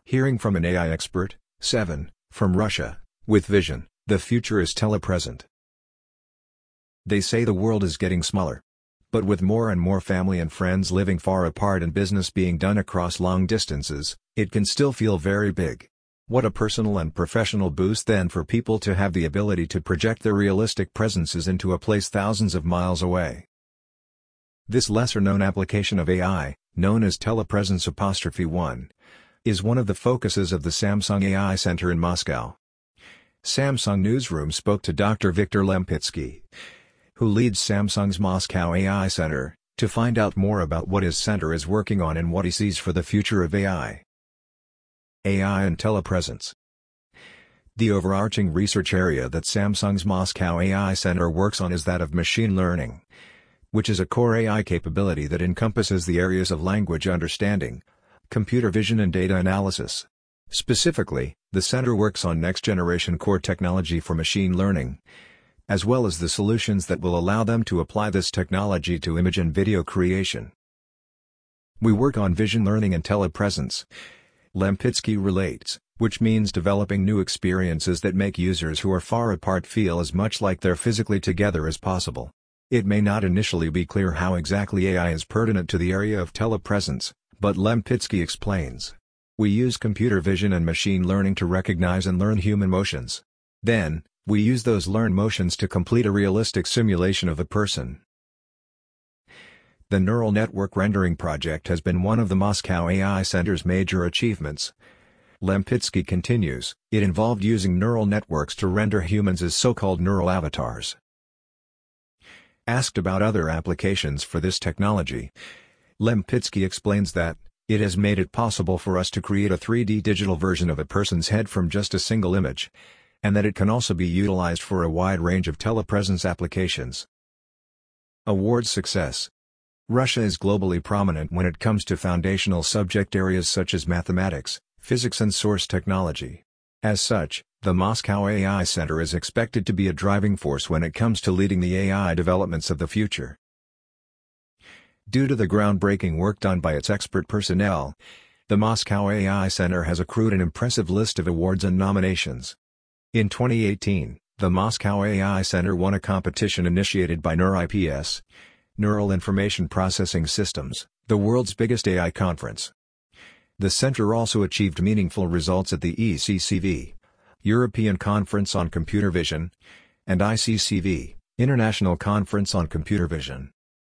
Hearing from an AI expert. 7. From Russia. With vision, the future is telepresent. They say the world is getting smaller. But with more and more family and friends living far apart and business being done across long distances, it can still feel very big. What a personal and professional boost then for people to have the ability to project their realistic presences into a place thousands of miles away. This lesser-known application of AI, known as Telepresence'1, is one of the focuses of the Samsung AI Center in Moscow. Samsung Newsroom spoke to Dr. Viktor Lempitsky, who leads Samsung's Moscow AI Center, to find out more about what his center is working on and what he sees for the future of AI. AI and telepresence. The overarching research area that Samsung's Moscow AI Center works on is that of machine learning, which is a core AI capability that encompasses the areas of language understanding, computer vision and data analysis. Specifically, the center works on next-generation core technology for machine learning, as well as the solutions that will allow them to apply this technology to image and video creation. We work on vision learning and telepresence, Lempitsky relates, which means developing new experiences that make users who are far apart feel as much like they're physically together as possible. It may not initially be clear how exactly AI is pertinent to the area of telepresence, but Lempitsky explains. We use computer vision and machine learning to recognize and learn human motions. Then, we use those learned motions to complete a realistic simulation of a person. The Neural Network Rendering Project has been one of the Moscow AI Center's major achievements. Lempitsky continues, it involved using neural networks to render humans as so-called neural avatars. Asked about other applications for this technology, Lempitsky explains that, it has made it possible for us to create a 3D digital version of a person's head from just a single image, and that it can also be utilized for a wide range of telepresence applications. Award success. Russia is globally prominent when it comes to foundational subject areas such as mathematics, physics and source technology. As such, the Moscow AI Center is expected to be a driving force when it comes to leading the AI developments of the future. Due to the groundbreaking work done by its expert personnel, the Moscow AI Center has accrued an impressive list of awards and nominations. In 2018, the Moscow AI Center won a competition initiated by NeurIPS, Neural Information Processing Systems, the world's biggest AI conference. The center also achieved meaningful results at the ECCV, European Conference on Computer Vision, and ICCV, International Conference on Computer Vision.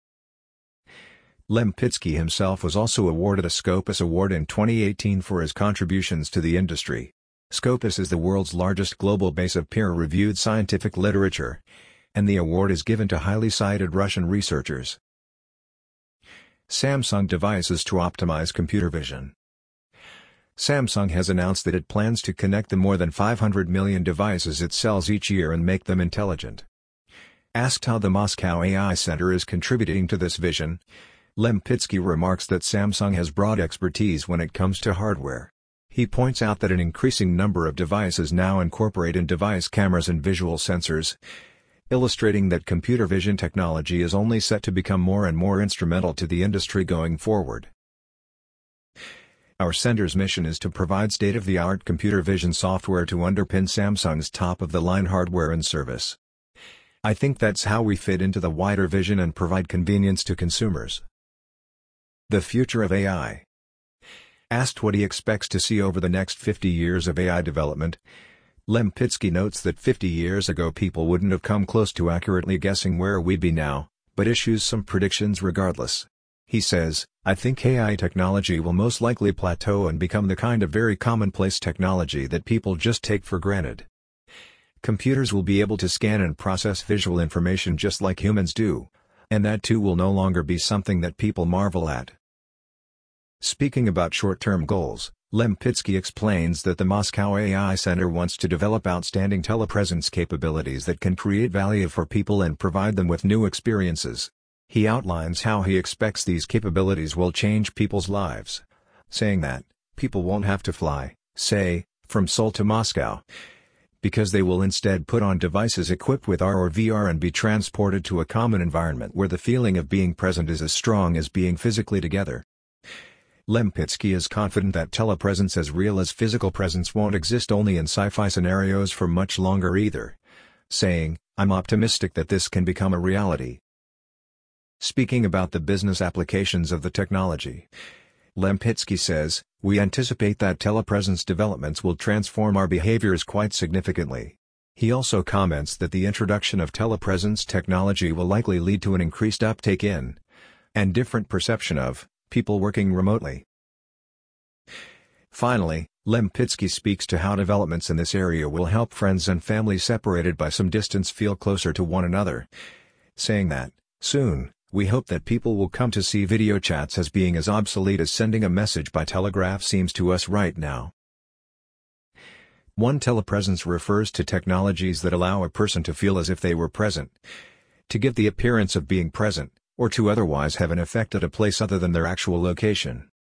Lempitsky himself was also awarded a Scopus Award in 2018 for his contributions to the industry. Scopus is the world's largest global base of peer-reviewed scientific literature, and the award is given to highly cited Russian researchers. Samsung devices to optimize computer vision. Samsung has announced that it plans to connect the more than 500 million devices it sells each year and make them intelligent. Asked how the Moscow AI Center is contributing to this vision, Lempitsky remarks that Samsung has broad expertise when it comes to hardware. He points out that an increasing number of devices now incorporate in-device cameras and visual sensors, illustrating that computer vision technology is only set to become more and more instrumental to the industry going forward. Our center's mission is to provide state-of-the-art computer vision software to underpin Samsung's top-of-the-line hardware and service. I think that's how we fit into the wider vision and provide convenience to consumers. The future of AI. Asked what he expects to see over the next 50 years of AI development, Lempitsky notes that 50 years ago people wouldn't have come close to accurately guessing where we'd be now, but issues some predictions regardless. He says, I think AI technology will most likely plateau and become the kind of very commonplace technology that people just take for granted. Computers will be able to scan and process visual information just like humans do, and that too will no longer be something that people marvel at. Speaking about short-term goals, Lempitsky explains that the Moscow AI Center wants to develop outstanding telepresence capabilities that can create value for people and provide them with new experiences. He outlines how he expects these capabilities will change people's lives, saying that, people won't have to fly, say, from Seoul to Moscow, because they will instead put on devices equipped with AR or VR and be transported to a common environment where the feeling of being present is as strong as being physically together. Lempitsky is confident that telepresence as real as physical presence won't exist only in sci-fi scenarios for much longer either, saying, "I'm optimistic that this can become a reality." Speaking about the business applications of the technology, Lempitsky says, "We anticipate that telepresence developments will transform our behaviors quite significantly." He also comments that the introduction of telepresence technology will likely lead to an increased uptake in, and different perception of, people working remotely. Finally, Lempitsky speaks to how developments in this area will help friends and families separated by some distance feel closer to one another, saying that, "Soon, we hope that people will come to see video chats as being as obsolete as sending a message by telegraph seems to us right now." One telepresence refers to technologies that allow a person to feel as if they were present, to give the appearance of being present, or to otherwise have an effect at a place other than their actual location.